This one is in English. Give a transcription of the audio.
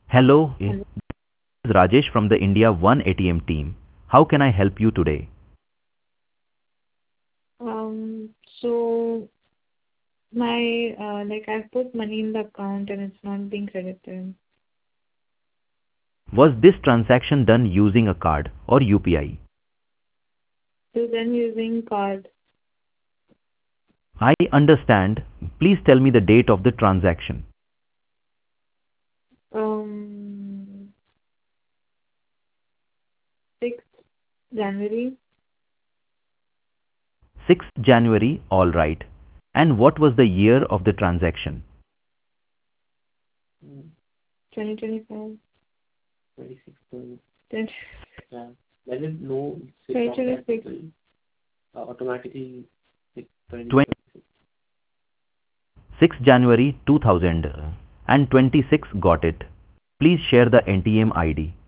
Hello, this Hello. is Rajesh from the India One ATM team. How can I help you today? So my I've put money in the account and it's not being credited. Was this transaction done using a card or UPI? So then using card, I understand. Please tell me the date of the transaction. um 6th January 6th January, all right. And what was the year of the transaction? 2025. 20, 2026. 6th January 2026, got it. Please share the NTM ID.